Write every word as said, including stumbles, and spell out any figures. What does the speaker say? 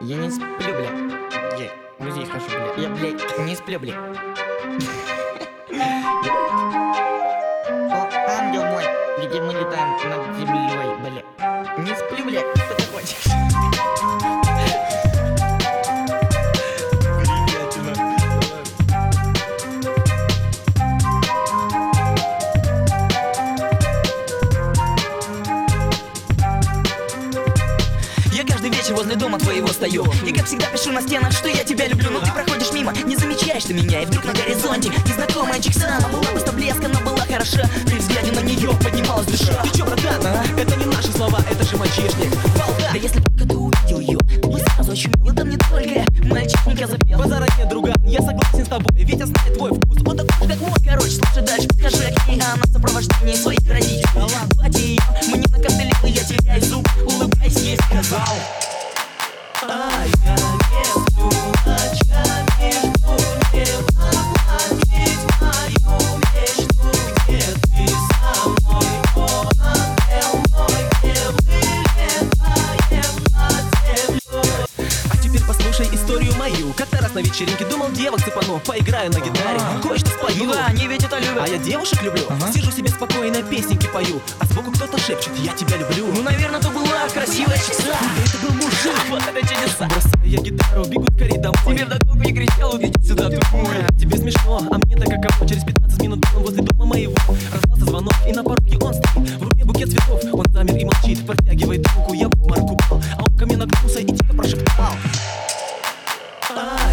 Я не сплю, бля. Я в музей хожу, бля. Я, блядь, не сплю, бля. О, ангел мой, где мы летаем над землей, бля. Не сплю, бля. Что ты хочешь? Я каждый вечер возле дома твоего стою и как всегда пишу на стенах, что я тебя люблю. Но ты проходишь мимо, не замечаешь ты меня. И вдруг на горизонте незнакомая Чиксана была просто блеска, но была хороша. При взгляде на нее поднималась душа. Ты чё, братан, а? Это не наши слова, это же мальчишник. Волга! Да если только ты увидел ее, мы сразу очумел. Это мне только мальчишника запел. Базара нет, друган, я согласен с тобой, ведь я знаю твой вкус. Он такой же, как мой. Короче, слушай дальше, подхожу я к ней, а она в сопровождении своих родителей. Платье ее мне накостылил, и я теряю зуб, улыбаясь, ей сказал: А я не сплю ночами, жду, не воплотить мою мечту. Где ты со мной, о, ангел мой, где мы летаем над землей. А теперь послушай историю мою. Как-то раз на вечеринке думал, девок цепану, поиграю на гитаре, кое-что спою. Ну да, они ведь это любят. А я девушек люблю, Ага. сижу себе спокойно, песенки пою, а сбоку кто-то шепчет: я тебя люблю. Ну, наверное, то была красивая часа. Это был мужик. Вот это чудеса. Бросаю я гитару, бегу скорее домой. Тебе вдогонку не кричал, иди сюда, ты мой. Тебе смешно, а мне так каково. Через пятнадцать минут был возле дома моего. Раздался звонок, и на пороге он стоит. В руке букет цветов, он замер и молчит. Протягивает руку, я в обморок упал, а он ко мне нагнулся и тихо прошептал: а